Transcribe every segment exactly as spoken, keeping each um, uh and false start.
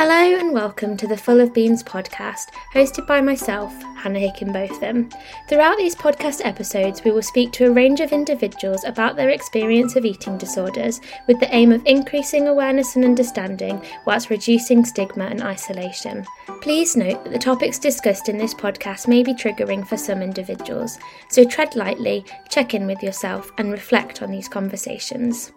Hello and welcome to the Full of Beans podcast, hosted by myself, Hannah Hickenbotham. Throughout these podcast episodes, we will speak to a range of individuals about their experience of eating disorders, with the aim of increasing awareness and understanding, whilst reducing stigma and isolation. Please note that the topics discussed in this podcast may be triggering for some individuals, so tread lightly, check in with yourself, and reflect on these conversations.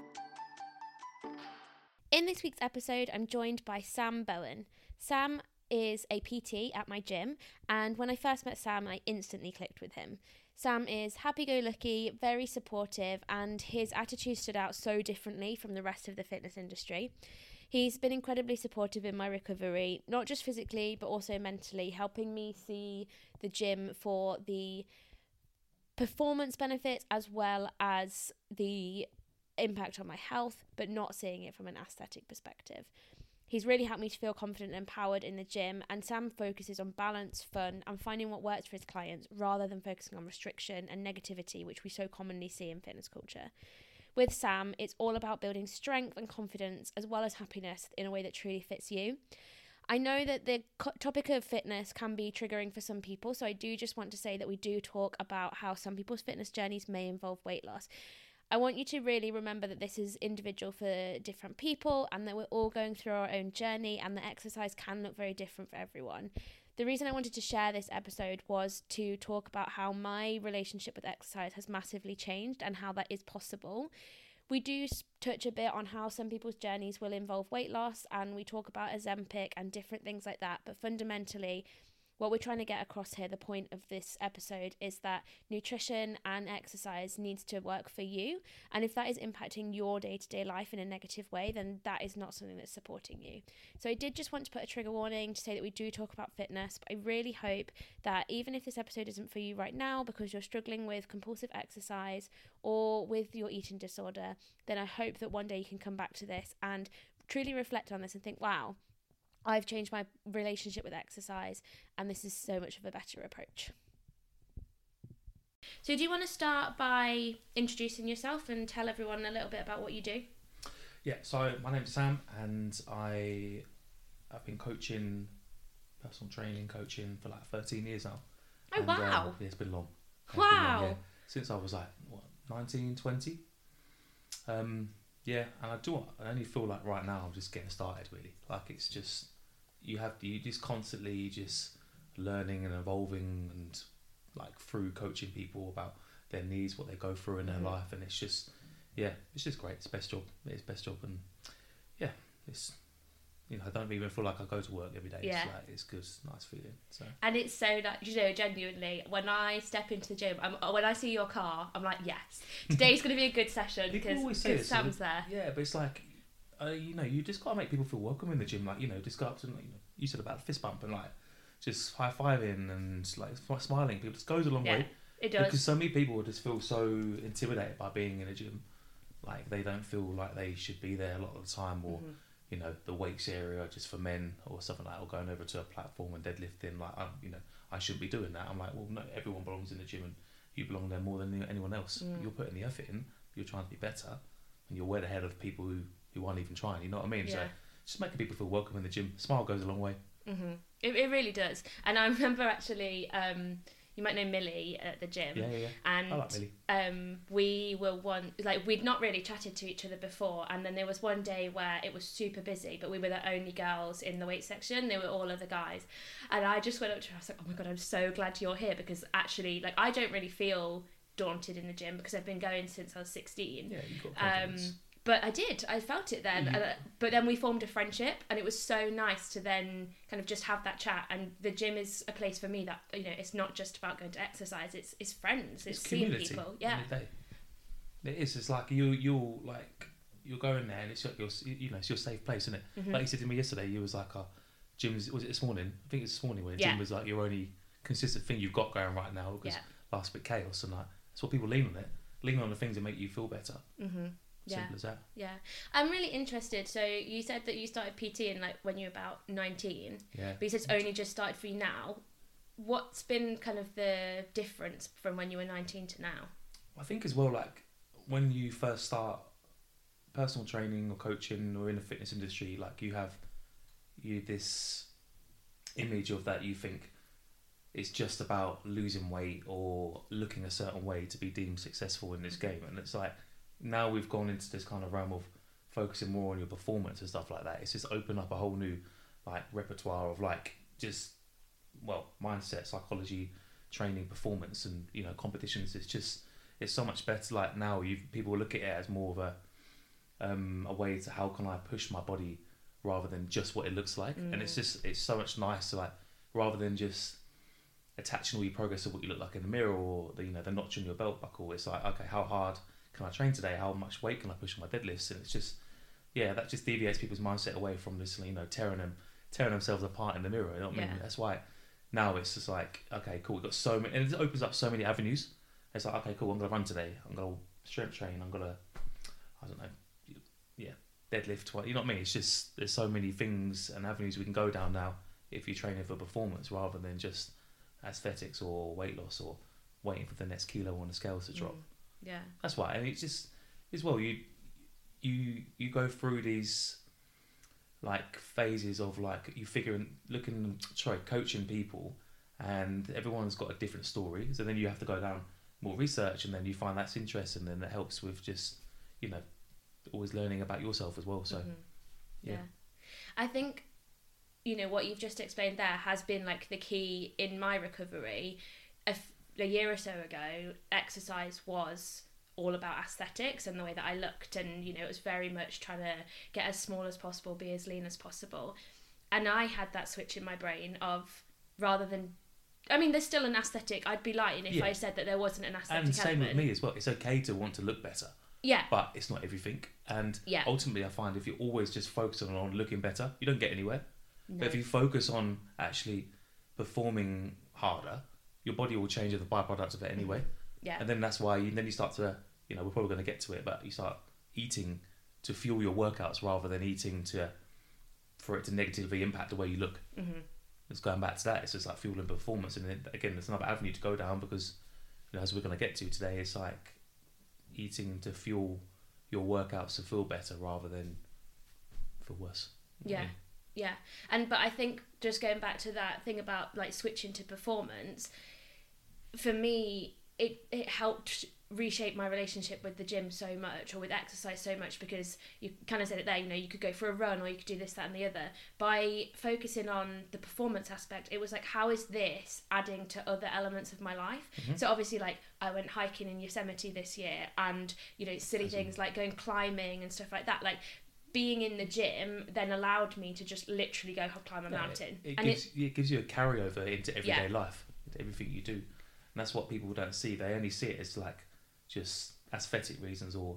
In this week's episode, I'm joined by Sam Bowen. Sam is a P T at my gym, and when I first met Sam, I instantly clicked with him. Sam is happy-go-lucky, very supportive, and his attitude stood out so differently from the rest of the fitness industry. He's been incredibly supportive in my recovery, not just physically, but also mentally, helping me see the gym for the performance benefits as well as the impact on my health, but not seeing it from an aesthetic perspective. He's really helped me to feel confident and empowered in the gym, and Sam focuses on balance, fun, and finding what works for his clients rather than focusing on restriction and negativity, which we so commonly see in fitness culture. With Sam, it's all about building strength and confidence as well as happiness in a way that truly fits you. I know that the co- topic of fitness can be triggering for some people, so I do just want to say that we do talk about how some people's fitness journeys may involve weight loss. I want you to really remember that this is individual for different people and that we're all going through our own journey, and that exercise can look very different for everyone. The reason I wanted to share this episode was to talk about how my relationship with exercise has massively changed and how that is possible. We do touch a bit on how some people's journeys will involve weight loss, and we talk about Ozempic and different things like that, but fundamentally what we're trying to get across here, the point of this episode, is that nutrition and exercise needs to work for you. And if that is impacting your day-to-day life in a negative way, then that is not something that's supporting you. So I did just want to put a trigger warning to say that we do talk about fitness, but I really hope that even if this episode isn't for you right now because you're struggling with compulsive exercise or with your eating disorder, then I hope that one day you can come back to this and truly reflect on this and think, wow, I've changed my relationship with exercise, and this is so much of a better approach. So do you want to start by introducing yourself and tell everyone a little bit about what you do? Yeah, so my name's Sam, and I have been coaching, personal training coaching for like thirteen years now. Oh, and, wow. Um, yeah, it's been long. It's wow. Been long, yeah. Since I was like, what, nineteen, twenty? Um, yeah, and I do, I only feel like right now I'm just getting started, really. Like, it's just, you have to, you just constantly just learning and evolving, and like through coaching people about their needs, what they go through in their mm-hmm. life, and it's just, yeah, it's just great. It's best job. It's best job, and yeah, it's, you know, I don't even feel like I go to work every day. Yeah. It's like, it's good, it's a nice feeling. So. And it's so that, you know, genuinely, when I step into the gym, I'm, when I see your car, I'm like, yes, today's going to be a good session because Sam's there. Yeah, but it's like, uh, you know, you just got to make people feel welcome in the gym. Like, you know, just go up to, you know, you said about fist bump and like just high fiving and like smiling. People just goes a long yeah, way. It does. Because so many people just feel so intimidated by being in a gym. Like, they don't feel like they should be there a lot of the time, or mm-hmm. you know, the weights area just for men or something like that, or going over to a platform and deadlifting. Like, I'm, you know, I shouldn't be doing that. I'm like, well, no, everyone belongs in the gym, and you belong there more than anyone else. Mm. You're putting the effort in. You're trying to be better, and you're way ahead of people who, who aren't even trying. You know what I mean? Yeah. So just making people feel welcome in the gym. Smile goes a long way. Mm-hmm. It it really does. And I remember actually, um, you might know Millie at the gym. Yeah, yeah, yeah. And I like Millie. Um, we were one, like, we'd not really chatted to each other before, and then there was one day where it was super busy, but we were the only girls in the weight section. They were all other guys, and I just went up to her. I was like, "Oh my god, I'm so glad you're here," because actually, like, I don't really feel daunted in the gym because I've been going since I was sixteen. Yeah, you've got confidence. Um, But I did. I felt it then. Mm-hmm. And, uh, but then we formed a friendship, and it was so nice to then kind of just have that chat. And the gym is a place for me that, you know, it's not just about going to exercise. It's it's friends. It's, it's seeing people. Yeah. It is. It's like you you'll like you'll go in there, and it's your, your you know it's your safe place, isn't it? Mm-hmm. Like you said to me yesterday, you was like, "Oh, gym's was it this morning? I think it's this morning when yeah. gym was like your only consistent thing you've got going right now because yeah. last bit chaos, and like that's what people lean on it. Lean on the things that make you feel better. Mm-hmm. Yeah. Simple as that. Yeah. I'm really interested. So you said that you started PTing like when you were about nineteen. Yeah. But you said it's only just started for you now. What's been kind of the difference from when you were nineteen to now? I think as well, like when you first start personal training or coaching or in the fitness industry, like you have you this image of that you think it's just about losing weight or looking a certain way to be deemed successful in this game. And it's like, now we've gone into this kind of realm of focusing more on your performance and stuff like that. It's just opened up a whole new like repertoire of like just, well, mindset, psychology, training, performance, and, you know, competitions. It's just, it's so much better. Like now you people look at it as more of a um a way to how can I push my body rather than just what it looks like. Mm. And it's just, it's so much nice to like, rather than just attaching all your progress to what you look like in the mirror or the, you know, the notch on your belt buckle. It's like, okay, how hard can I train today? How much weight can I push on my deadlifts? And it's just, yeah, that just deviates people's mindset away from this, you know, tearing them, tearing themselves apart in the mirror. You know what I mean? Yeah. That's why now it's just like, okay, cool. We've got so many, and it opens up so many avenues. It's like, okay, cool. I'm gonna run today. I'm gonna strength train. I'm gonna, I don't know, yeah, deadlift. You know what I mean? It's just, there's so many things and avenues we can go down now if you're training for performance rather than just aesthetics or weight loss or waiting for the next kilo on the scales to drop. Mm. Yeah, that's why. And it's just, as well, you you you go through these like phases of like you figuring, looking, sorry, coaching people, and everyone's got a different story. So then you have to go down more research, and then you find that's interesting, and that helps with just, you know, always learning about yourself as well. So mm-hmm. yeah. yeah, I think, you know, what you've just explained there has been like the key in my recovery. A, f- a year or so ago, exercise was all about aesthetics and the way that I looked, and, you know, it was very much trying to get as small as possible, be as lean as possible. And I had that switch in my brain of, rather than, I mean, there's still an aesthetic. I'd be lying if yeah. I said that there wasn't an aesthetic and same element. with me as well. It's okay to want to look better. Yeah. But it's not everything. And yeah. ultimately I find if you're always just focusing on looking better, you don't get anywhere. No. But if you focus on actually performing harder, your body will change as a byproduct of it anyway. Yeah. And then that's why you, then you start to, you know, we're probably going to get to it, but you start eating to fuel your workouts rather than eating to for it to negatively impact the way you look. Mm-hmm. It's going back to that. It's just like fueling performance. And then, again, there's another avenue to go down because, you know, as we're going to get to today, it's like eating to fuel your workouts to feel better rather than feel worse. Yeah. Yeah. Yeah. And but I think just going back to that thing about like switching to performance, for me it it helped reshape my relationship with the gym so much, or with exercise so much, because you kind of said it there, you know, you could go for a run or you could do this, that and the other. By focusing on the performance aspect, it was like, how is this adding to other elements of my life? Mm-hmm. So obviously, like, I went hiking in Yosemite this year, and, you know, silly That's things like going climbing and stuff like that, like being in the gym then allowed me to just literally go climb a yeah, mountain. It, it and gives it, it gives you a carryover into everyday yeah. life, into everything you do. And that's what people don't see. They only see it as like just aesthetic reasons or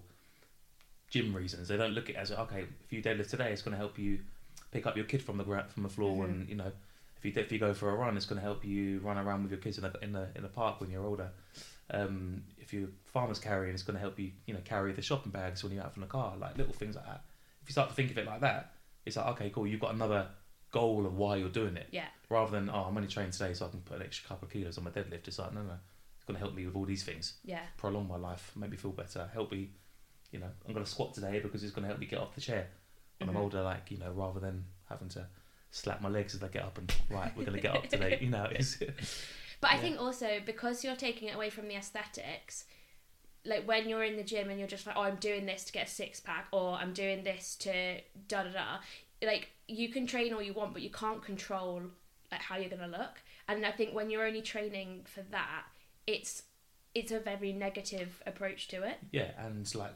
gym reasons. They don't look at it as, okay, if you deadlift today, it's going to help you pick up your kid from the ground, from the floor, mm-hmm. and, you know, if you if you go for a run, it's going to help you run around with your kids in the in the in the park when you're older. Um, if you're farmer's carrying, it's going to help you, you know, carry the shopping bags when you're out from the car, like little things like that. If you start to think of it like that, it's like, okay, cool, you've got another goal of why you're doing it. Yeah. Rather than, oh, I'm only training today so I can put an extra couple of kilos on my deadlift. It's like, no, no, it's going to help me with all these things. Yeah. Prolong my life, make me feel better, help me, you know, I'm going to squat today because it's going to help me get off the chair when mm-hmm. I'm older, like, you know, rather than having to slap my legs as I get up and, right, we're going to get up today, you know. It's, but I yeah. think also, because you're taking it away from the aesthetics, like when you're in the gym and you're just like, oh, I'm doing this to get a six pack, or I'm doing this to da da da, like, you can train all you want, but you can't control like how you're gonna look. And I think when you're only training for that, it's it's a very negative approach to it. Yeah, and like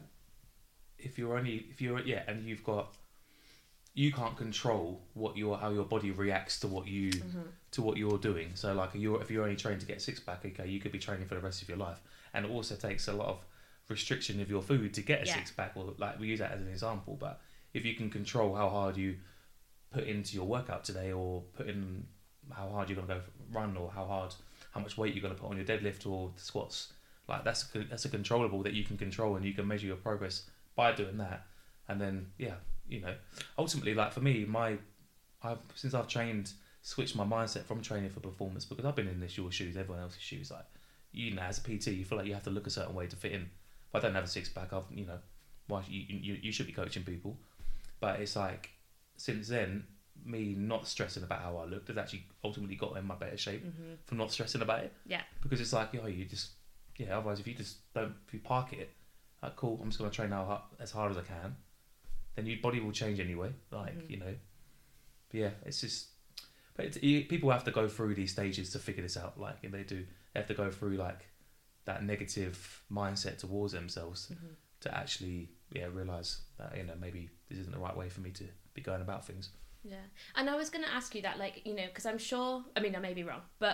if you're only if you're yeah, and you've got you can't control what your how your body reacts to what you mm-hmm. to what you're doing. So like you're if you're only trained to get a six pack, okay, you could be training for the rest of your life. And it also takes a lot of restriction of your food to get a yeah. six pack, or like we use that as an example. But if you can control how hard you put into your workout today, or put in how hard you're gonna go run, or how hard how much weight you're gonna put on your deadlift or the squats, like that's a, that's a controllable that you can control, and you can measure your progress by doing that. And then yeah, you know, ultimately, like for me, my I've since I've trained, switched my mindset from training for performance, because I've been in this your shoes, everyone else's shoes, like. You know, as a P T, you feel like you have to look a certain way to fit in. If I don't have a six pack, I've, you know, why you, you you should be coaching people. But it's like, since then, me not stressing about how I looked has actually ultimately got in my better shape Mm-hmm. from not stressing about it. Yeah. Because it's like, yo, you just, yeah, otherwise if you just don't, if you park it, like, cool, I'm just going to train now hard, as hard as I can, then your body will change anyway. Like, Mm-hmm. you know, but yeah, it's just, but it's, you, people have to go through these stages to figure this out. Like, and they do, they have to go through like that negative mindset towards themselves Mm-hmm. to actually, yeah, realise that, you know, maybe this isn't the right way for me to be going about things. Yeah. And I was going to ask you that, like, you know, because I'm sure, I mean, I may be wrong, but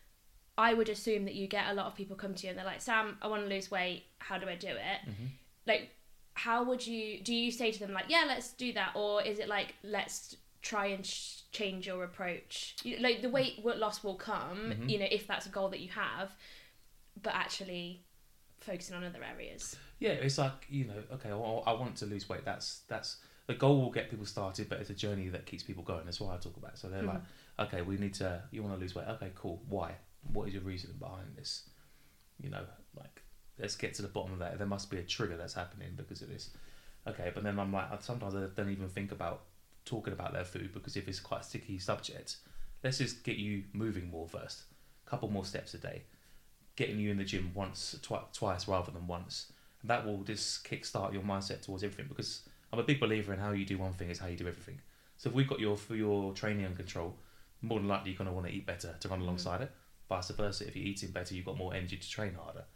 I would assume that you get a lot of people come to you and they're like, Sam, I want to lose weight. How do I do it? Mm-hmm. Like, how would you, do you say to them like, yeah, let's do that? Or is it like, let's try and sh- change your approach? You, like, the weight loss will come, Mm-hmm. you know, if that's a goal that you have, but actually focusing on other areas. Yeah, it's like, you know, okay, well, I want to lose weight. That's, that's, the goal will get people started, but it's a journey that keeps people going. That's what I talk about. So they're Mm-hmm. like, okay, we need to, you want to lose weight? Okay, cool. Why? What is your reason behind this? You know, like, let's get to the bottom of that. There must be a trigger that's happening because of this. Okay, but then I'm like, sometimes I don't even think about talking about their food because if it's quite a sticky subject, let's just get you moving more first. A couple more steps a day. Getting you in the gym once, twi- twice rather than once. And that will just kickstart your mindset towards everything, because I'm a big believer in how you do one thing is how you do everything. So if we've got your for your training under control, more than likely you're going to want to eat better to run alongside mm. it. Vice versa, if you're eating better, you've got more energy to train harder.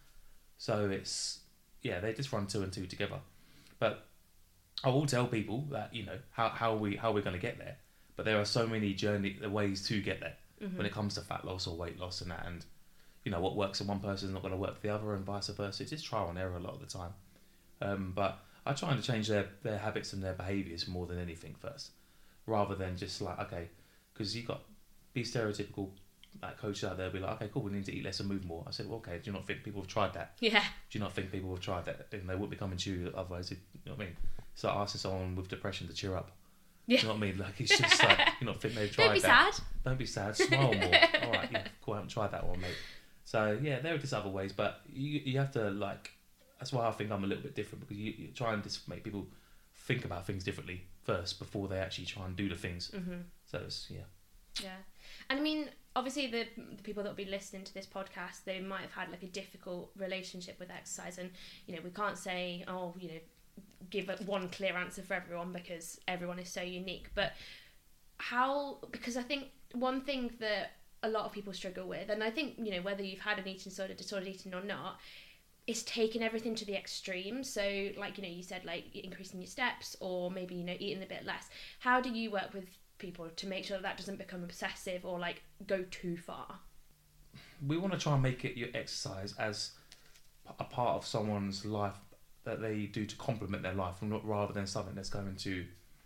So it's, yeah, they just run two and two together. But I will tell people that, you know, how, how we how we're going to get there. But there are so many journey ways to get there mm-hmm. when it comes to fat loss or weight loss and that. And, you know, what works in one person is not going to work for the other, and vice versa. It's just trial and error a lot of the time. Um, but I try to change their, their habits and their behaviours more than anything first, rather than just like, okay, because you got these stereotypical like coaches out there be like, okay, cool, we need to eat less and move more. I said, well, okay, do you not think people have tried that? Yeah. Do you not think people have tried that? And they wouldn't be coming to you otherwise. You know what I mean? It's like asking someone with depression to cheer up. Yeah. You know what I mean? Like, it's just like, you not think they've tried Don't be that. sad. Don't be sad. Smile more. All right, yeah, cool, I haven't tried that one, mate. So yeah, there are just other ways, but you you have to like. That's why I think I'm a little bit different, because you, you try and just make people think about things differently first before they actually try and do the things. Mm-hmm. So it's yeah. Yeah, and I mean, obviously the the people that will be listening to this podcast, they might have had like a difficult relationship with exercise, and you know, we can't say, oh, you know, give one clear answer for everyone because everyone is so unique. But how? Because I think one thing that a lot of people struggle with, and I think, you know, whether you've had an eating disorder, disordered eating or not, is taking everything to the extreme. So like, you know, you said like increasing your steps or maybe, you know, eating a bit less. How do you work with people to make sure that, that doesn't become obsessive or like go too far? We want to try and make it your exercise as a part of someone's life that they do to complement their life, rather than something that's going to,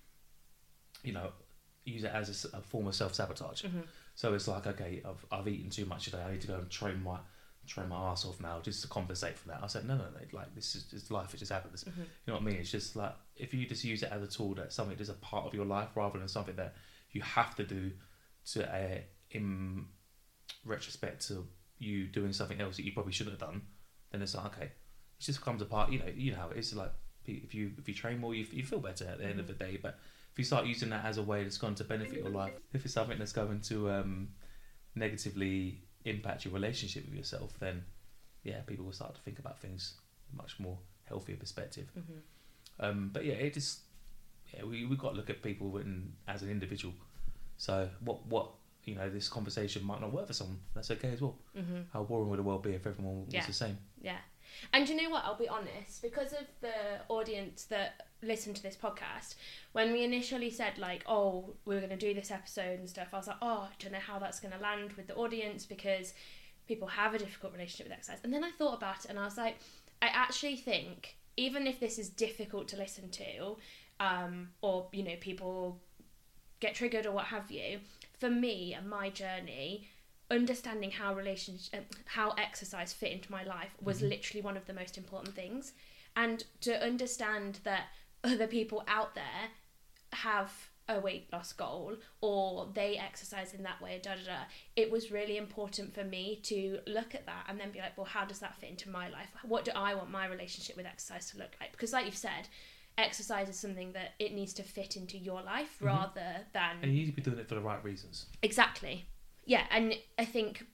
you know, use it as a, a form of self-sabotage. Mm-hmm. So it's like, okay, I've I've eaten too much today. I need to go and train my train my ass off now just to compensate for that. I said, no, no, no. Like, this is just life. It just happens. Mm-hmm. You know what I mean? It's just like, if you just use it as a tool, that something that's a part of your life rather than something that you have to do to, uh, in retrospect to you doing something else that you probably shouldn't have done, then it's like, okay, it just becomes a part. You know, you know how it is. Like, if you if you train more, you you feel better at the mm-hmm. end of the day. But if you start using that as a way that's going to benefit your life, if it's something that's going to um, negatively impact your relationship with yourself, then yeah, people will start to think about things in a much more healthier perspective. Mm-hmm. Um, but yeah, it just yeah, we we got to look at people in, as an individual. So what what you know, this conversation might not work for someone. That's okay as well. Mm-hmm. How boring would the world be if everyone was yeah. the same? Yeah. And you know what? I'll be honest, because of the audience that listen to this podcast, when we initially said like, oh, we were going to do this episode and stuff, I was like, oh, I don't know how that's going to land with the audience, because people have a difficult relationship with exercise. And then I thought about it and I was like, I actually think, even if this is difficult to listen to, um, or, you know, people get triggered or what have you, for me and my journey, understanding how relationship, how exercise fit into my life was mm-hmm. literally one of the most important things. And to understand that other people out there have a weight loss goal or they exercise in that way, da da da, it was really important for me to look at that and then be like, well, how does that fit into my life? What do I want my relationship with exercise to look like? Because like you've said, exercise is something that it needs to fit into your life Mhm. rather than... And you need to be doing it for the right reasons. Exactly. Yeah, and I think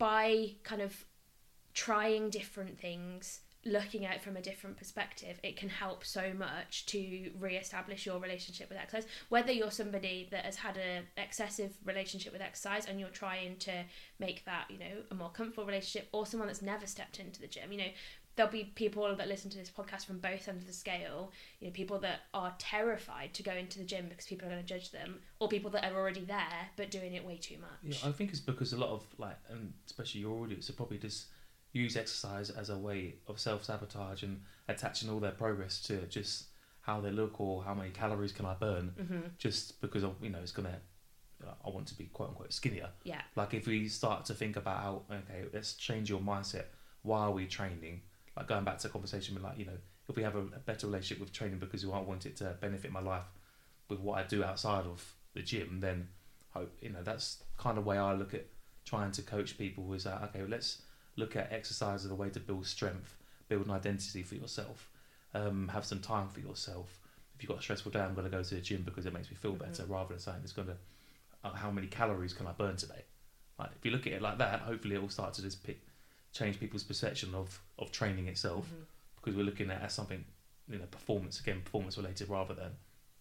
by kind of trying different things, looking at it from a different perspective, it can help so much to re-establish your relationship with exercise. Whether you're somebody that has had an excessive relationship with exercise and you're trying to make that, you know, a more comfortable relationship, or someone that's never stepped into the gym, you know, there'll be people that listen to this podcast from both ends of the scale, you know, people that are terrified to go into the gym because people are going to judge them, or people that are already there but doing it way too much. Yeah, I think it's because a lot of, like, and especially your audience are probably just use exercise as a way of self-sabotage and attaching all their progress to just how they look or how many calories can I burn, mm-hmm. just because of, you know, it's gonna, I want to be quote unquote skinnier. Yeah. Like if we start to think about how, okay, let's change your mindset. Why are we training? Like going back to the conversation with, like, you know, if we have a, a better relationship with training because I want it to benefit my life with what I do outside of the gym, then hope, you know, that's kind of way I look at trying to coach people is that, okay, let's look at exercise as a way to build strength, build an identity for yourself, um, have some time for yourself. If you've got a stressful day, I'm going to go to the gym because it makes me feel better, mm-hmm. rather than saying it's going to, uh, how many calories can I burn today? Like, if you look at it like that, hopefully it will start to just pick, change people's perception of, of training itself, mm-hmm. because we're looking at it as something, you know, performance, again, performance related rather than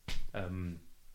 um,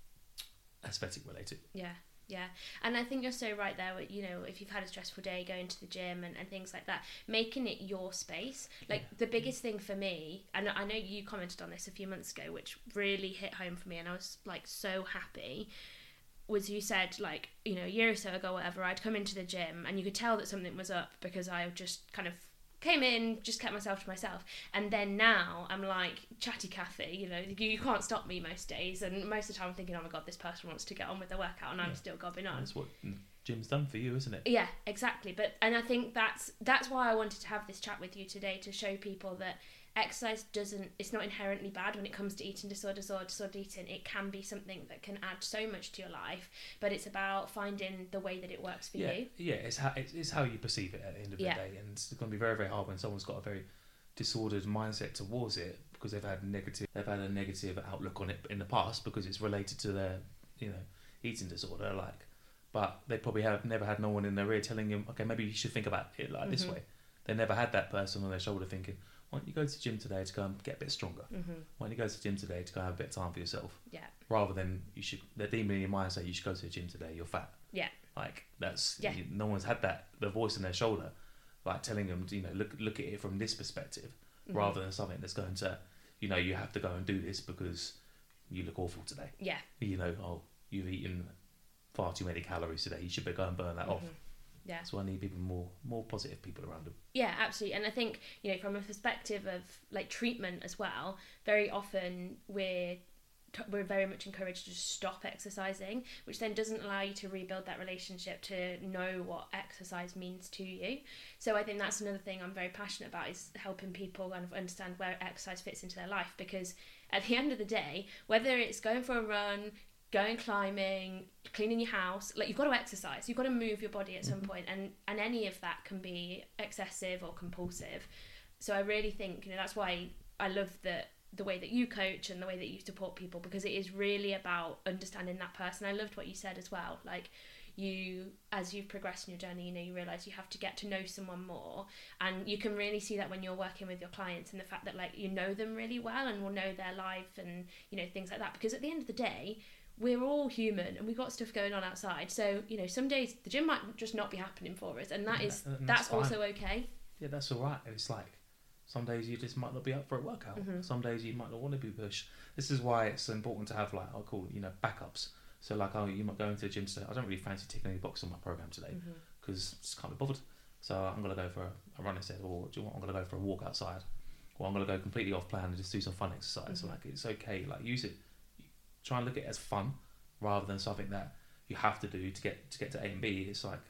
aesthetic related. Yeah. Yeah, and I think you're so right there. You know, if you've had a stressful day, going to the gym and, and things like that, making it your space. Like yeah. the biggest thing for me, and I know you commented on this a few months ago, which really hit home for me, and I was like so happy, was you said, like, you know, a year or so ago, whatever, I'd come into the gym and you could tell that something was up because I just kind of came in, just kept myself to myself, and then now I'm like chatty Cathy, you know, you, you can't stop me most days, and most of the time I'm thinking, oh my god, this person wants to get on with their workout and yeah. I'm still gobbing on. That's what gym's done for you, isn't it? Yeah, exactly. But and I think that's that's why I wanted to have this chat with you today, to show people that exercise doesn't, it's not inherently bad when it comes to eating disorders or disordered eating. It can be something that can add so much to your life, but it's about finding the way that it works for yeah, you. Yeah, it's how, it's, it's how you perceive it at the end of yeah. the day, and it's going to be very, very hard when someone's got a very disordered mindset towards it because they've had negative, they've had a negative outlook on it in the past because it's related to their, you know, eating disorder, like, but they probably have never had no one in their ear telling them, okay, maybe you should think about it like mm-hmm. this way. They never had that person on their shoulder thinking, why don't you go to the gym today to go and get a bit stronger? Mm-hmm. Why don't you go to the gym today to go have a bit of time for yourself? Yeah. Rather than you should, they're deeming in your mind say you should go to the gym today, you're fat. Yeah. Like that's, yeah. you, no one's had that, the voice in their shoulder, like telling them, you know, look look at it from this perspective, mm-hmm. rather than something that's going to, you know, you have to go and do this because you look awful today. Yeah. You know, oh, you've eaten far too many calories today, you should be go and burn that mm-hmm. off. Yeah. So I need people more more positive people around them. Yeah, absolutely. And I think, you know, from a perspective of like treatment as well, very often we're we're very much encouraged to just stop exercising, which then doesn't allow you to rebuild that relationship to know what exercise means to you. So I think that's another thing I'm very passionate about, is helping people kind of understand where exercise fits into their life, because at the end of the day, whether it's going for a run, going climbing, cleaning your house, like, you've got to exercise, you've got to move your body at some mm-hmm. point, and and any of that can be excessive or compulsive. So I really think, you know, that's why I love that the way that you coach and the way that you support people, because it is really about understanding that person. I loved what you said as well, like, you, as you've progressed in your journey, you know, you realise you have to get to know someone more, and you can really see that when you're working with your clients, and the fact that, like, you know them really well and will know their life and, you know, things like that, because at the end of the day, we're all human and we've got stuff going on outside. So, you know, some days the gym might just not be happening for us, and that yeah, is and that's, that's also okay. Yeah, that's all right. It's like some days you just might not be up for a workout. Mm-hmm. Some days you might not want to be pushed. This is why it's important to have, like, I call it, you know, backups. So, like, oh, you might go into the gym today. I don't really fancy ticking any boxes on my program today because mm-hmm. just can't be bothered. So I'm gonna go for a, a run instead, or do you want, I'm gonna go for a walk outside, or I'm gonna go completely off plan and just do some fun exercise. Mm-hmm. So, like, it's okay. Like, use it. Try and look at it as fun, rather than something that you have to do to get to get to A and B. It's like,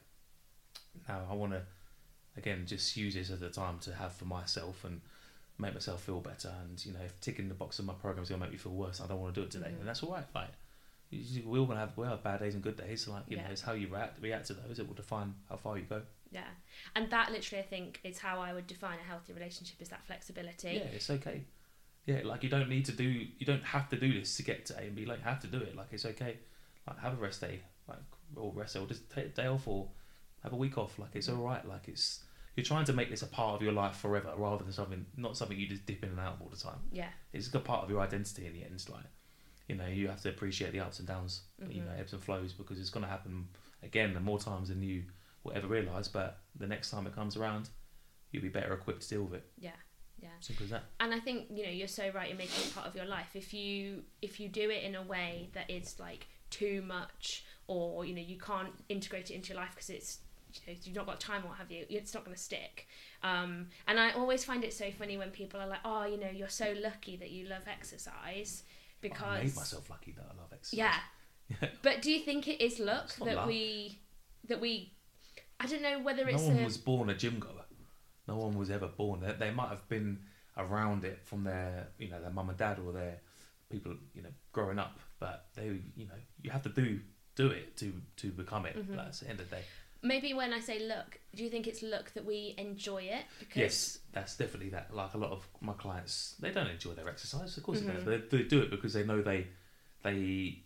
now I want to, again, just use this as a time to have for myself and make myself feel better. And, you know, if ticking the box of my program is going to make me feel worse, I don't want to do it today. Mm-hmm. And that's all right. Like, we're all going to have, we'll have bad days and good days. So, like, you yeah. know, it's how you react, react to those. It will define how far you go. Yeah. And that literally, I think, is how I would define a healthy relationship, is that flexibility. Yeah, it's okay. Yeah, like you don't need to do, you don't have to do this to get to A and B. Like, you have to do it. Like, it's okay. Like, have a rest day, like, or rest day, or just take a day off, or have a week off. Like, it's all right. Like, it's you're trying to make this a part of your life forever, rather than something, not something you just dip in and out of all the time. Yeah, it's a part of your identity in the end. It's like, you know, you have to appreciate the ups and downs, mm-hmm. you know, ebbs and flows, because it's going to happen again and more times than you will ever realise. But the next time it comes around, you'll be better equipped to deal with it. Yeah. Yeah. Simple as that. And I think, you know, you're so right in making it part of your life. If you if you do it in a way that is like too much, or, you know, you can't integrate it into your life because it's, you know, you've not got time or what have you, it's not going to stick. Um, and I always find it so funny when people are like, oh, you know, you're so lucky that you love exercise, because oh, I made myself lucky that I love exercise. Yeah. But do you think it is luck that luck. we that we I don't know whether no it's No one a... was born a gym goer. No one was ever born. They, they might have been around it from their, you know, their mum and dad or their people, you know, growing up. But they, you know, you have to do do it to to become it. Mm-hmm. That's the end of the day. Maybe when I say luck, do you think it's luck that we enjoy it? Because yes, that's definitely that. Like a lot of my clients, they don't enjoy their exercise. Of course mm-hmm. they don't. They, they do it because they know they they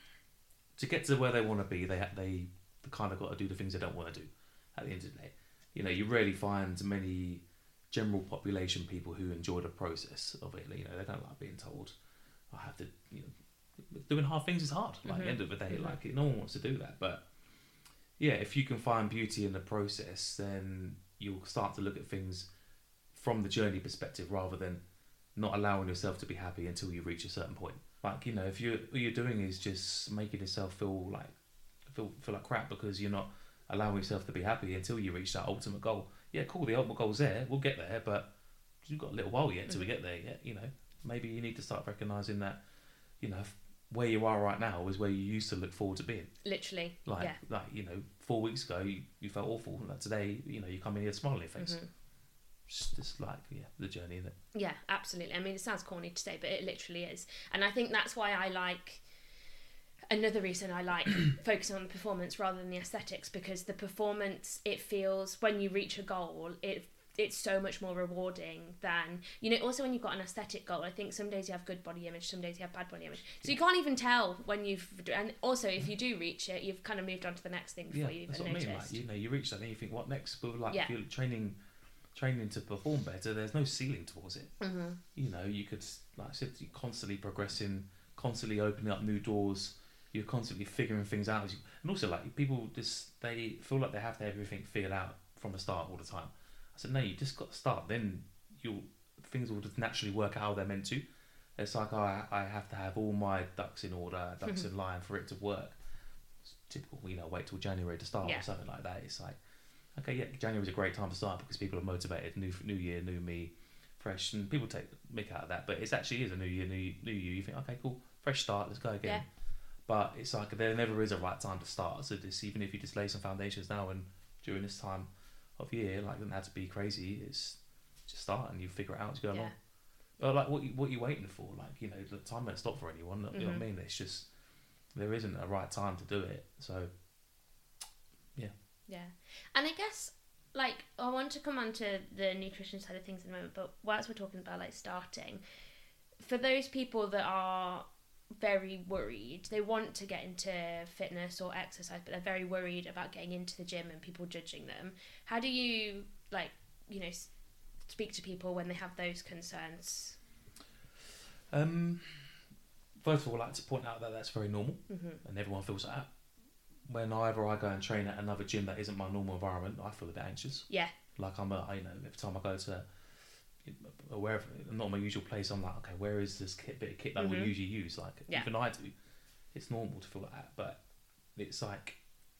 to get to where they want to be. They they kind of got to do the things they don't want to do. At the end of the day, you know, you rarely find many general population people who enjoy the process of it. You know, they don't like being told, I have to, you know, doing hard things is hard. Like, mm-hmm. at the end of the day, mm-hmm. like, no one wants to do that. But yeah, if you can find beauty in the process, then you'll start to look at things from the journey perspective, rather than not allowing yourself to be happy until you reach a certain point. Like, you know, if you all you're doing is just making yourself feel like feel feel like crap because you're not allowing yourself to be happy until you reach that ultimate goal. Yeah, cool, the ultimate goal's there, we'll get there, but you've got a little while yet till mm-hmm. we get there. Yet, you know, maybe you need to start recognising that, you know, where you are right now is where you used to look forward to being. Literally, like, yeah. Like, you know, four weeks ago you, you felt awful. Like today, you know, you come in here smiling your face. Mm-hmm. Just, just like, yeah, the journey, isn't it? Yeah, absolutely. I mean, it sounds corny to say, but it literally is. And I think that's why I like... Another reason I like focusing on the performance rather than the aesthetics, because the performance, it feels, when you reach a goal, it it's so much more rewarding than, you know, also when you've got an aesthetic goal, I think some days you have good body image, some days you have bad body image. So yeah. you can't even tell when you've, and also if you do reach it, you've kind of moved on to the next thing before yeah, you even that's what noticed. I mean. Like, you know, you reach that and you think, what next? But like, yeah. if you're training, training to perform better, there's no ceiling towards it. Mm-hmm. You know, you could, like I said, you're constantly progressing, constantly opening up new doors. You're constantly figuring things out, and also like people just they feel like they have to have everything figured out from the start all the time. I said no, you just got to start. Then you'll things will just naturally work out how they're meant to. It's like oh, I I have to have all my ducks in order, ducks in line for it to work. It's typical, you know, wait till January to start yeah. or something like that. It's like okay, yeah, January is a great time to start because people are motivated. New new year, new me, fresh, and people take mick out of that. But it actually is a new year, new new you. You think okay, cool, fresh start, let's go again. Yeah. But it's like there never is a right time to start. So this, even if you just lay some foundations now and during this time of year, like it doesn't have to be crazy. It's just start and you figure it out as you go yeah. along. But like what you, what are you waiting for? Like, you know, the time won't stop for anyone. Mm-hmm. You know what I mean? It's just there isn't a right time to do it. So yeah. Yeah, and I guess like I want to come on to the nutrition side of things in a moment. But whilst we're talking about like starting, for those people that are very worried, they want to get into fitness or exercise, but they're very worried about getting into the gym and people judging them. How do you like, you know, speak to people when they have those concerns? Um, first of all, I'd like to point out that that's very normal, mm-hmm. and everyone feels like that. Whenever I go and train at another gym that isn't my normal environment, I feel a bit anxious. Yeah. Like I'm, a, you know, every time I go to wherever, not my usual place, I'm like, okay, where is this kit, bit of kit that mm-hmm. we usually use? Like, yeah. even I do. It's normal to feel like that, but it's like,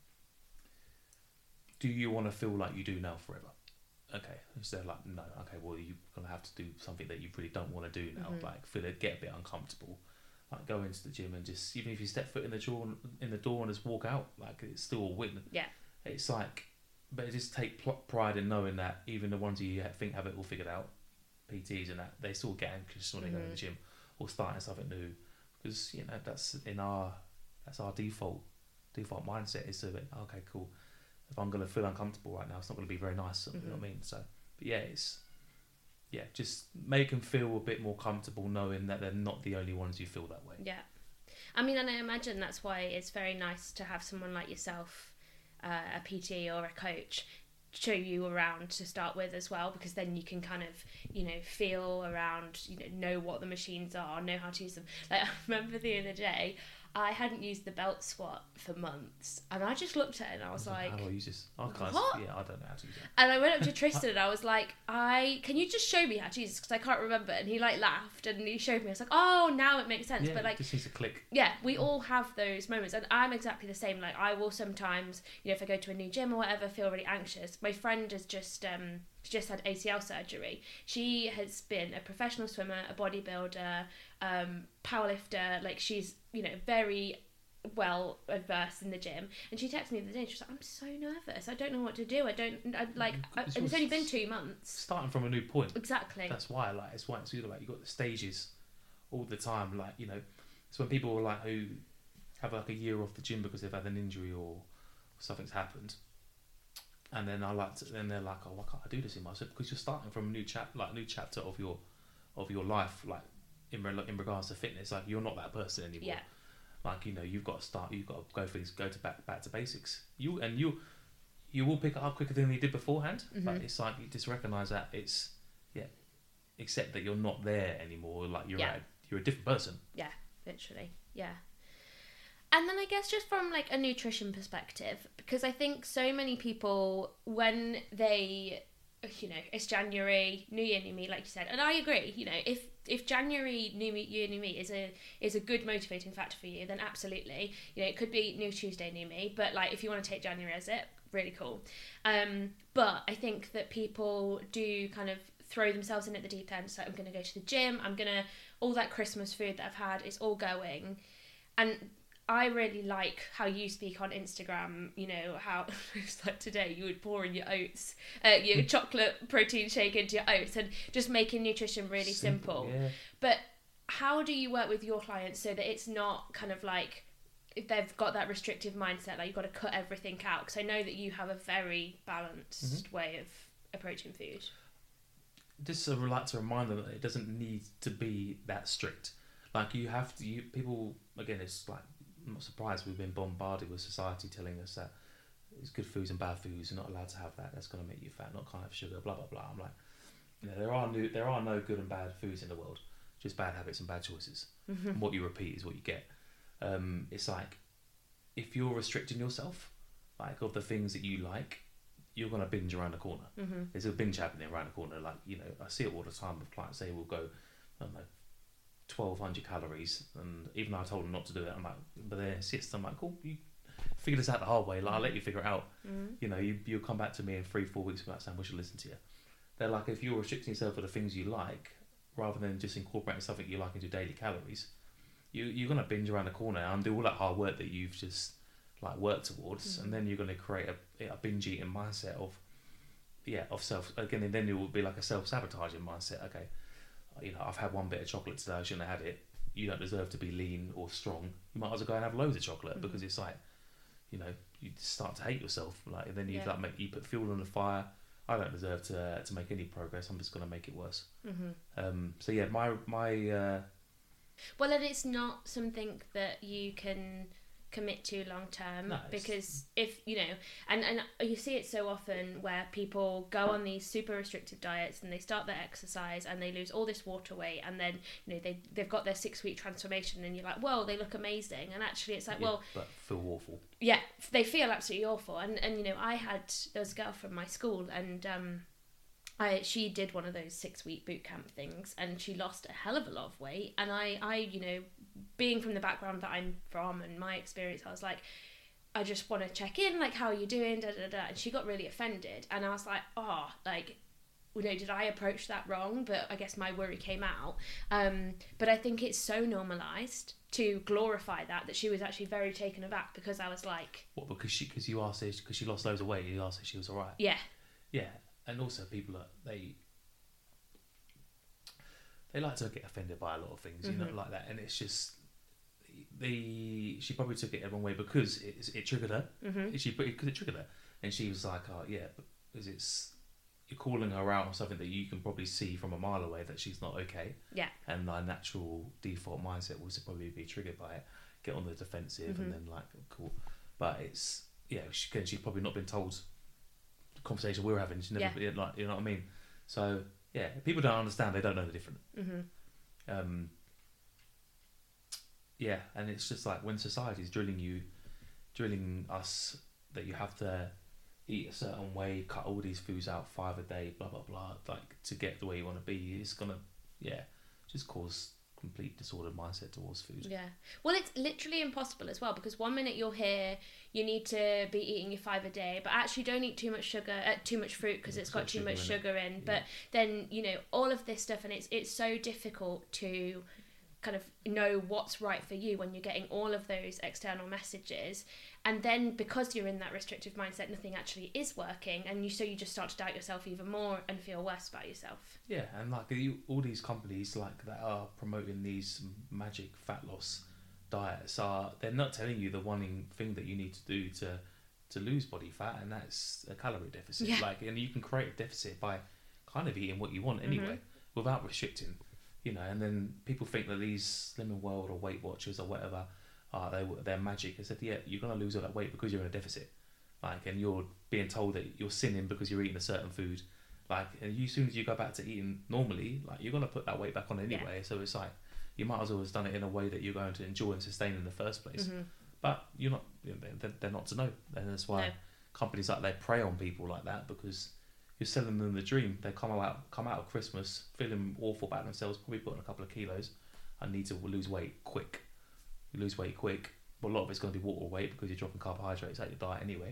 do you want to feel like you do now forever? Okay, instead of like, no, okay, well, you're going to have to do something that you really don't want to do now, mm-hmm. like, feel it, get a bit uncomfortable. Like, go into the gym and just, even if you step foot in the door, in the door and just walk out, like, it's still a win. Yeah. It's like, but just take pl- pride in knowing that even the ones you think have it all figured out, P Ts and that, they still get anxious when they mm-hmm. go in the gym or starting something new, because you know that's in our that's our default default mindset is to be okay, cool. If I'm gonna feel uncomfortable right now, it's not gonna be very nice. Mm-hmm. You know what I mean? So, but yeah, it's yeah, just make them feel a bit more comfortable knowing that they're not the only ones who feel that way. Yeah. I mean, and I imagine that's why it's very nice to have someone like yourself, uh, a P T or a coach, show you around to start with as well, because then you can kind of, you know, feel around, you know, know what the machines are, know how to use them. Like, I remember the other day, I hadn't used the belt squat for months, and I just looked at it and I was like, how do I use this? I can't, what? Yeah, I don't know how to use it. And I went up to Tristan and I was like, I can you just show me how to use this, because I can't remember. And he like laughed and he showed me. I was like, oh, now it makes sense. Yeah, But like, it just needs to click. yeah, we all have those moments, and I'm exactly the same. Like, I will sometimes, you know, if I go to a new gym or whatever, feel really anxious. My friend has just um she just had A C L surgery. She has been a professional swimmer, a bodybuilder, um, powerlifter. Like, she's, you know, very well adversed in the gym, and she texted me the other day. She was like, "I'm so nervous. I don't know what to do. I don't I, like. I, It's it's only been two months. Starting from a new point. Exactly. That's why, like, it's why it's either like you got the stages all the time. Like, you know, it's when people are like who have like a year off the gym because they've had an injury or something's happened, and then I like to, then they're like, oh, why can't I do this in myself? Because you're starting from a new chap, like a new chapter of your of your life, like in re- in regards to fitness. Like, you're not that person anymore. Yeah. Like, you know, you've got to start. You've got to go things, go to back back to basics. You and you, you will pick it up quicker than you did beforehand. Mm-hmm. But it's like you just recognise that it's yeah, accept that you're not there anymore. Like, you're Yeah. at, you're a different person. Yeah, literally. Yeah. And then I guess just from like a nutrition perspective, because I think so many people, when they, you know, it's January, New Year, New Me, like you said, and I agree, you know, if if January, New Me, Year, New Me is a is a good motivating factor for you, then absolutely, you know, it could be New Tuesday, New Me, but like if you want to take January as it, really cool. Um, but I think that people do kind of throw themselves in at the deep end. So I'm going to go to the gym, I'm going to, all that Christmas food that I've had, it's all going. And I really like how you speak on Instagram, you know, how it's like today you would pour in your oats, uh, your chocolate protein shake into your oats, and just making nutrition really simple. simple. Yeah. But how do you work with your clients so that it's not kind of like, if they've got that restrictive mindset, like you've got to cut everything out? Because I know that you have a very balanced Mm-hmm. way of approaching food. Just to like to remind them that it doesn't need to be that strict. Like, you have to, you people again. It's like, I'm not surprised we've been bombarded with society telling us that it's good foods and bad foods. You're not allowed to have that. That's going to make you fat. Not kind of sugar. Blah blah blah. I'm like, you know, there are new, there are no good and bad foods in the world. Just bad habits and bad choices. Mm-hmm. And what you repeat is what you get. Um, it's like, if you're restricting yourself, like, of the things that you like, you're going to binge around the corner. Mm-hmm. There's a binge happening around the corner. Like, you know, I see it all the time with clients. Say we'll go, I don't know, twelve hundred calories, and even though I told them not to do it, I'm like, but then it insists. I'm like, cool, you figure this out the hard way. Like, I'll let you figure it out. Mm-hmm. You know, you, you'll come back to me in three, four weeks about saying we should listen to you. They're like, if you're restricting yourself for the things you like, rather than just incorporating something you like into daily calories, you, you're going to binge around the corner and do all that hard work that you've just like worked towards, Mm-hmm. and then you're going to create a, a binge eating mindset of, yeah, of self, again, and then it will be like a self-sabotaging mindset. Okay, you know, I've had one bit of chocolate today, I shouldn't have had it. You don't deserve to be lean or strong. You might as well go and have loads of chocolate. Mm-hmm. Because it's like, you know, you start to hate yourself. Like, and then you Yeah. like make you put fuel on the fire. I don't deserve to uh, to make any progress. I'm just going to make it worse. Mm-hmm. Um, so yeah, my my uh, Well, and it's not something that you can commit to long term, No, it's- because if you know, and and you see it so often where people go on these super restrictive diets and they start their exercise and they lose all this water weight, and then you know they they've got their six week transformation and you're like, whoa, they look amazing, and actually it's like, yeah, well, but feel awful. yeah, they feel absolutely awful. And and you know, I had, there was a girl from my school, and um I she did one of those six week boot camp things, and she lost a hell of a lot of weight. And I I you know, being from the background that I'm from and my experience, I was like, I just want to check in, like, how are you doing, da da da. And she got really offended, and I was like, oh, like, you know, did I approach that wrong? But I guess my worry came out. Um, but I think it's so normalised to glorify that, that she was actually very taken aback, because I was like... What, because she, because you asked her, because she lost loads of weight, you asked her if she was alright. Yeah. Yeah, and also people are, they, they like to get offended by a lot of things, you Mm-hmm. know, like that, and it's just, the, she probably took it the wrong way because it, it triggered her. Mm-hmm. She, because it triggered her, and she was like, oh yeah, because it's, you're calling her out on something that you can probably see from a mile away that she's not okay. Yeah. And my natural default mindset was to probably be triggered by it, get on the defensive, mm-hmm. and then like, cool. But it's yeah, she, again, she's probably not been told the conversation we were having. She never, yeah. like, you know what I mean. So yeah, people don't understand. They don't know the difference. Mm-hmm. Um. Yeah, and it's just like when society's drilling you, drilling us that you have to eat a certain way, cut all these foods out, five a day, blah blah blah, like to get the way you want to be, it's gonna yeah, just cause complete disordered mindset towards food. Yeah. Well, it's literally impossible as well, because one minute you'll hear you need to be eating your five a day, but actually don't eat too much sugar, uh, too much fruit because yeah, it's got too much sugar in. in. But yeah. then you know all of this stuff, and it's it's so difficult to kind of know what's right for you when you're getting all of those external messages, and then because you're in that restrictive mindset, nothing actually is working, and you so you just start to doubt yourself even more and feel worse about yourself. Yeah, and like you, all these companies like that are promoting these magic fat loss diets are they're not telling you the one thing that you need to do to to lose body fat, and that's a calorie deficit. Yeah. Like, and you can create a deficit by kind of eating what you want anyway, mm-hmm. without restricting. You know, and then people think that these Slimming World or Weight Watchers or whatever, uh, they they're magic. I said, yeah, you're gonna lose all that weight because you're in a deficit, like, and you're being told that you're sinning because you're eating a certain food, like, and you, as soon as you go back to eating normally, like, you're gonna put that weight back on anyway. Yeah. So it's like you might as well have done it in a way that you're going to enjoy and sustain in the first place. Mm-hmm. But you're not, you know, they're, they're not to know, and that's why no. companies like they prey on people like that, because you're selling them the dream. They come out come out of Christmas feeling awful about themselves, probably putting a couple of kilos. I need to lose weight quick. You lose weight quick, but a lot of it's going to be water weight because you're dropping carbohydrates out your diet anyway.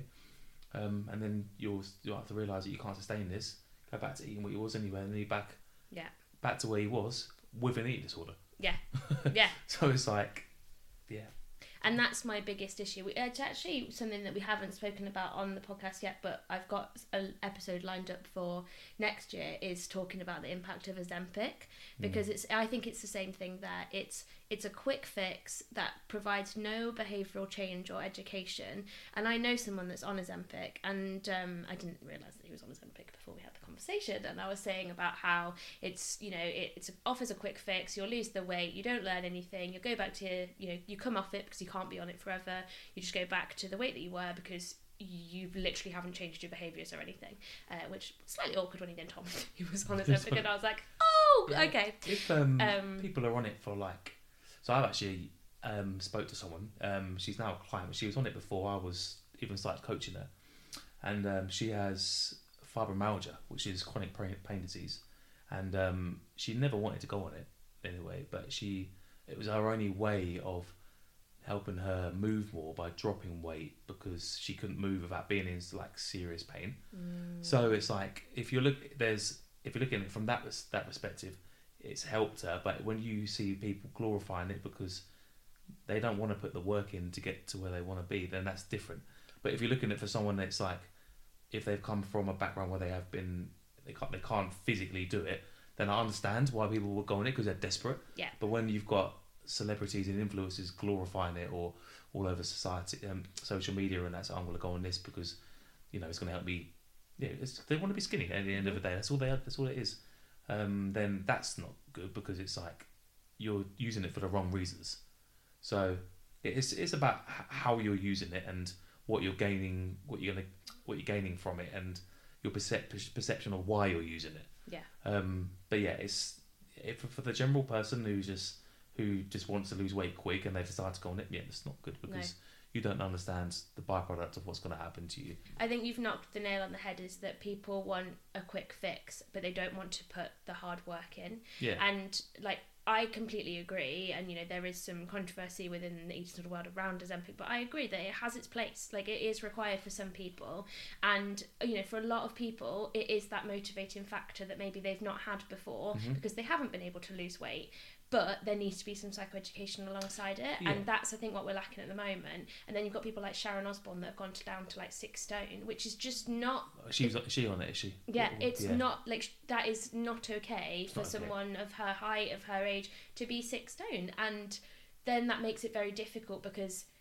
Um, and then you'll you have to realise that you can't sustain this. Go back to eating what you was anyway, and then you're back yeah back to where you was with an eating disorder. Yeah, yeah. So it's like, yeah. And that's my biggest issue. It's actually something that we haven't spoken about on the podcast yet, but I've got an episode lined up for next year, is talking about the impact of Ozempic, because mm. it's I think it's the same thing there. It's it's a quick fix that provides no behavioural change or education. And I know someone that's on Ozempic, and um, I didn't realise that he was on Ozempic before we had the conversation, and I was saying about how it's, you know, it it's, offers a quick fix, you'll lose the weight, you don't learn anything, you'll go back to, you know, you come off it because you can't be on it forever, you just go back to the weight that you were because you literally haven't changed your behaviours or anything, uh, which was slightly awkward when he then told me he was on Ozempic, and I was like, oh, yeah. okay. If um, um, people are on it for like, so I've actually um, spoke to someone, um, she's now a client, she was on it before I was even started coaching her, and um, she has fibromyalgia, which is chronic pain disease, and um, she never wanted to go on it anyway, but she it was her only way of helping her move more by dropping weight, because she couldn't move without being in like serious pain. Mm. So it's like, if you look there's if you're looking at it from that that perspective, it's helped her. But when you see people glorifying it because they don't want to put the work in to get to where they want to be, then that's different. But if you're looking at it for someone that's like, if they've come from a background where they have been, they can't, they can't physically do it, then I understand why people will go on it, because they're desperate. Yeah. But when you've got celebrities and influencers glorifying it, or all over society, um, social media, and that's, I'm going to go on this because, you know, it's going to help me. Yeah, it's, they want to be skinny at the end of the day. That's all they. That's all it is. Um, then that's not good, because it's like you're using it for the wrong reasons. So it's it's about how you're using it and what you're gaining, what you're gonna, what you're gaining from it, and your percep- perception of why you're using it. Yeah. Um. But yeah, it's if, for the general person who just who just wants to lose weight quick and they decide to go on it, yeah, it's not good, because no. you don't understand the byproduct of what's going to happen to you. I think you've knocked the nail on the head, is that people want a quick fix, but they don't want to put the hard work in. Yeah. And like, I completely agree, and you know, there is some controversy within the eating disorder world around Ozempic, but I agree that it has its place. Like, it is required for some people, and you know, for a lot of people, it is that motivating factor that maybe they've not had before, mm-hmm. because they haven't been able to lose weight. But there needs to be some psychoeducation alongside it, yeah. and that's, I think, what we're lacking at the moment. And then you've got people like Sharon Osbourne that have gone to down to like six stone, which is just not. She's is she on it? Is she? Yeah, it's yeah. not like that is not okay it's for not someone okay. of her height, of her age, to be six stone, and then that makes it very difficult, because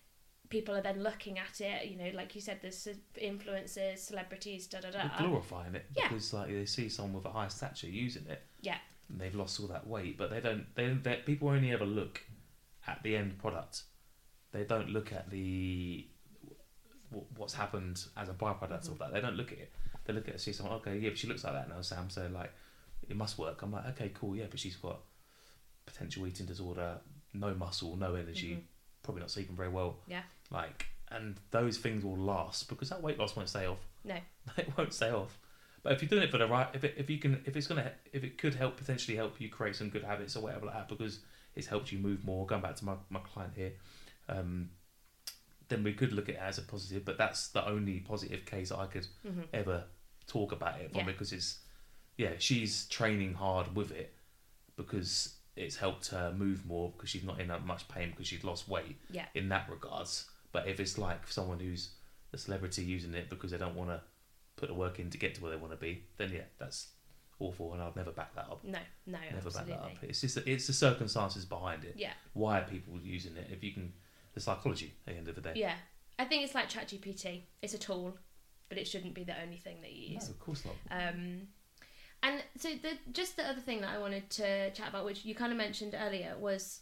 people are then looking at it, you know, like you said, there's influencers, celebrities, da da da. They're glorifying it Yeah. because like they see someone with a high stature using it. Yeah. And they've lost all that weight, but they don't. They, they people only ever look at the end product. They don't look at the what's happened as a byproduct mm-hmm. of that. They don't look at it. They look at it, see someone. Okay, yeah, but she looks like that now, Sam. So like, it must work. I'm like, okay, cool, yeah, but she's got potential eating disorder, no muscle, no energy, mm-hmm. probably not sleeping very well. Yeah. Like, and those things will last because that weight loss won't stay off. No. It won't stay off. But if you're doing it for the right, if it, if you can, if it's gonna, if it could help potentially help you create some good habits or whatever like that, because it's helped you move more. Going back to my, my client here, um, then we could look at it as a positive. But that's the only positive case I could mm-hmm. ever talk about it from yeah. because it's, yeah, she's training hard with it because it's helped her move more because she's not in that much pain because she's lost weight. Yeah. In that regards, but if it's like someone who's a celebrity using it because they don't want to put the work in to get to where they want to be, then yeah, that's awful, and I'd never back that up. No, no, never absolutely. back that up. It's just it's the circumstances behind it. Yeah. Why are people using it? If you can, the psychology at the end of the day. Yeah, I think it's like ChatGPT. It's a tool, but it shouldn't be the only thing that you use. No, of course not. Um, and so the just the other thing that I wanted to chat about, which you kind of mentioned earlier, was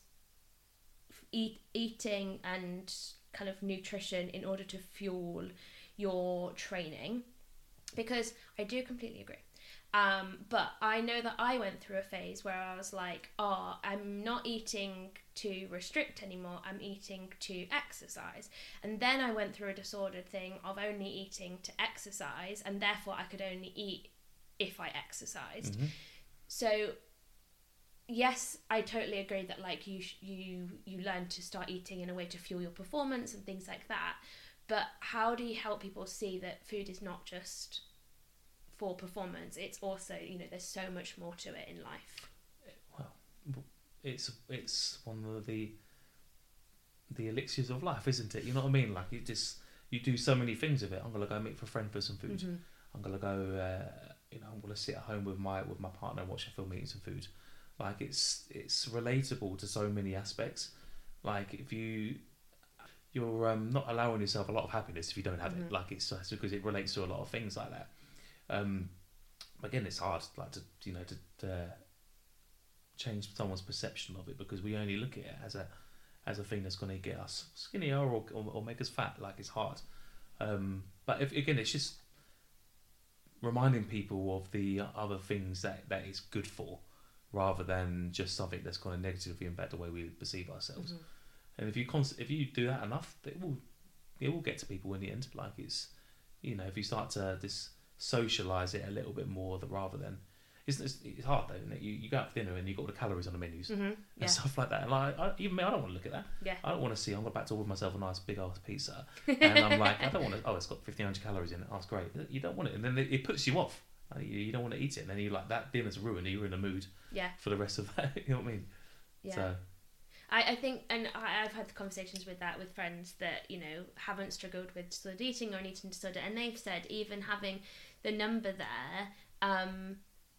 eat eating and kind of nutrition in order to fuel your training. Because I do completely agree. Um, but I know that I went through a phase where I was like, oh, I'm not eating to restrict anymore, I'm eating to exercise. And then I went through a disordered thing of only eating to exercise, and therefore I could only eat if I exercised. Mm-hmm. So yes, I totally agree that like you sh- you you learn to start eating in a way to fuel your performance and things like that. But how do you help people see that food is not just for performance? It's also, you know, there's so much more to it in life. Well, it's it's one of the the elixirs of life, isn't it? You know what I mean? Like you just you do so many things with it. I'm gonna go meet for a friend for some food. Mm-hmm. I'm gonna go, uh, you know, I'm gonna sit at home with my with my partner and watch a film, eating some food. Like it's it's relatable to so many aspects. Like if you you're um, not allowing yourself a lot of happiness if you don't have mm-hmm. it. Like it's just because it relates to a lot of things like that. Um, again, it's hard, like to you know to uh, change someone's perception of it because we only look at it as a as a thing that's going to get us skinnier or, or or make us fat. Like it's hard. Um, but if again, it's just reminding people of the other things that that is good for, rather than just something that's going to negatively impact the way we perceive ourselves. Mm-hmm. And if you const- if you do that enough, it will it will get to people in the end. Like it's, you know, if you start to just socialise it a little bit more, that rather than it's, it's, it's hard though, isn't it? You you go out for dinner and you got all the calories on the menus mm-hmm. and yeah. stuff like that. And like I, even me, I don't want to look at that. Yeah. I don't want to see. I'm about to order myself a nice big ass pizza, and I'm like, I don't want to. Oh, it's got fifteen hundred calories in it. Oh, that's great. You don't want it, and then it, it puts you off. Like, you, you don't want to eat it, and then you like that dinner's ruined. You're in a mood. Yeah. For the rest of that, you know what I mean? Yeah. So, I, I think, and I, I've had conversations with that with friends that, you know, haven't struggled with disordered eating or an eating disorder, and they've said even having the number there, um,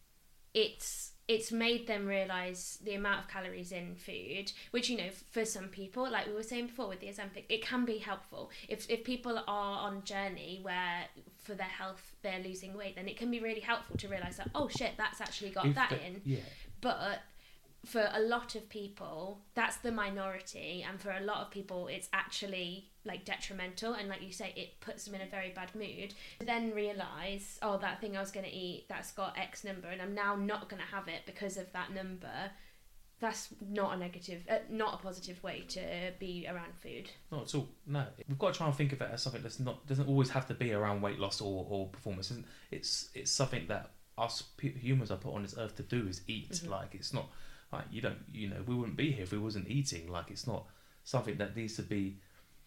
it's it's made them realise the amount of calories in food, which, you know, for some people, like we were saying before with the Ozempic, it can be helpful. If if people are on a journey where for their health they're losing weight, then it can be really helpful to realise that, oh shit, that's actually got if that the, in. Yeah. But for a lot of people, that's the minority, and for a lot of people it's actually like detrimental, and like you say, it puts them in a very bad mood. Then realise, oh, that thing I was going to eat, that's got X number, and I'm now not going to have it because of that number. That's not a negative, uh, not a positive way to be around food. Not at all. No, we've got to try and think of it as something that's not doesn't always have to be around weight loss or, or performance. It's it's something that us humans are put on this earth to do, is eat. Mm-hmm. Like it's not like you don't you know we wouldn't be here if we wasn't eating. Like it's not something that needs to be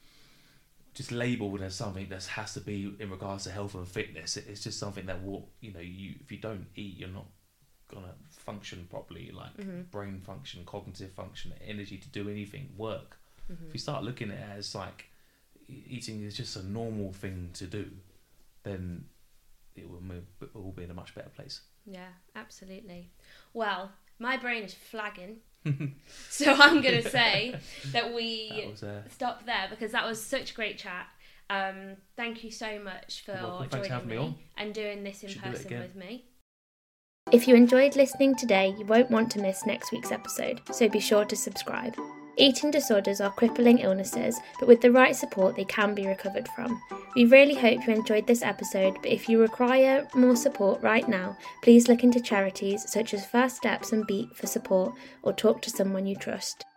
just labelled as something that has to be in regards to health and fitness. It's just something that will you know you if you don't eat, you're not gonna function properly, like mm-hmm. brain function, cognitive function, energy to do anything, work. Mm-hmm. If you start looking at it as like eating is just a normal thing to do, then it will move, it will be in a much better place. Yeah, absolutely. Well, my brain is flagging, So I'm going to say that we That was, uh, stop there because that was such a great chat. Um, thank you so much for You're welcome. Thanks for joining having me, me on. and doing this in Should do it person again. with me. If you enjoyed listening today, you won't want to miss next week's episode, so be sure to subscribe. Eating disorders are crippling illnesses, but with the right support they can be recovered from. We really hope you enjoyed this episode, but if you require more support right now, please look into charities such as First Steps and Beat for support, or talk to someone you trust.